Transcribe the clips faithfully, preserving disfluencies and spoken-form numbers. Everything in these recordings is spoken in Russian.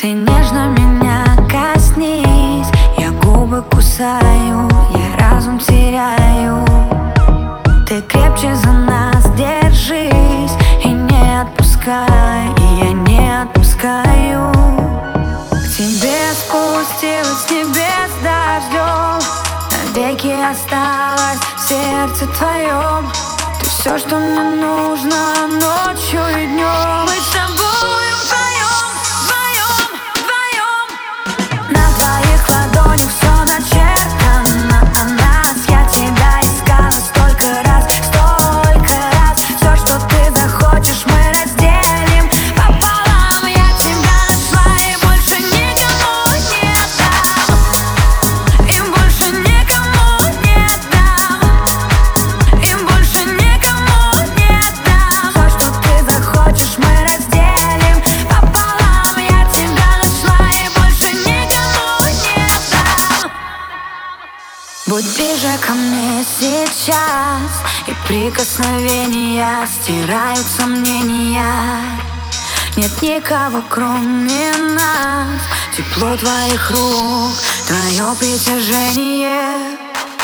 Ты нежно меня коснись, я губы кусаю, я разум теряю. Ты крепче за нас держись и не отпускай, и я не отпускаю. К тебе спустилась с небес дождем, навеки осталась в сердце твоем. Ты все, что мне нужно ночью и днем. Быть с тобою вдвоем, вдвоем, вдвоем. На твоих ладонях все начертано о нас. Я тебя искала столько раз, столько раз. Все, что ты захочешь, мы разделим пополам. Я тебя нашла и больше никому не дам. Им больше никому не дам. Им больше никому не дам. Все, что ты захочешь, мы разделим пополам. Я тебя нашла и больше никому не дам. Будь ближе ко мне сейчас, и прикосновения стирают сомнения. Нет никого, кроме нас. Тепло твоих рук, твое притяжение.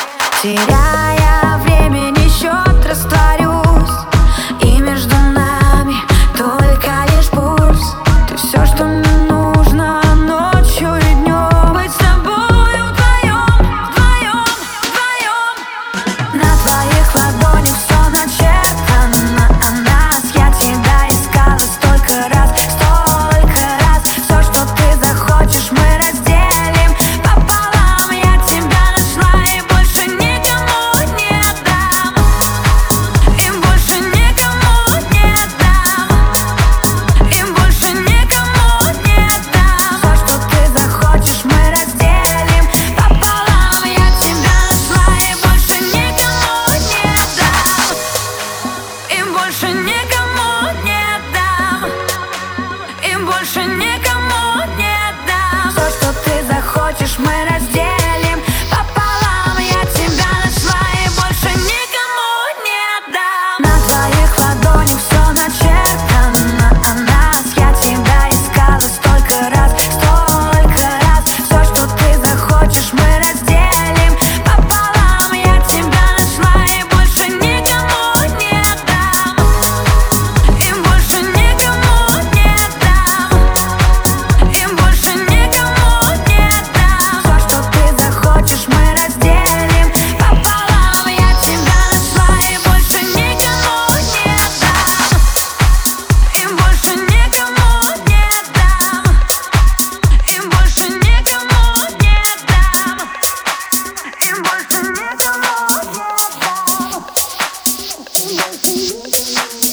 Теряя времени счет, растворюсь, и между нами только лишь пульс. Ты все, что мне нужно ночью и днем. Быть с тобою вдвоем, вдвоем, вдвоем. На твоих ладонях все начертано о нас. Я тебя искала столько раз, столько раз. Все, что ты захочешь, мы разделим пополам. Я тебя нашла и больше никому не дам. Им больше никому не дам. Им больше никому не дам. Все, что ты захочешь, мы разделим пополам. Я тебя нашла и больше никому не дам. Им больше никому не дам. Им больше никому не дам. Все, что ты захочешь, мы разделим пополам. Я тебя нашла и больше никому не дам. На твоих ладонях все начертано о нас. Я тебя искала столько раз, столько раз. Все, что ты захочешь, мы разделим пополам. Я тебя нашла и больше никому не дам. Им больше никому не дам. Им больше никому не дам. Все, что ты захочешь, мы разделим пополам. Я тебя нашла и больше никому не дам. Им больше никому не дам. Им больше никому не дам. Им больше никому не дам.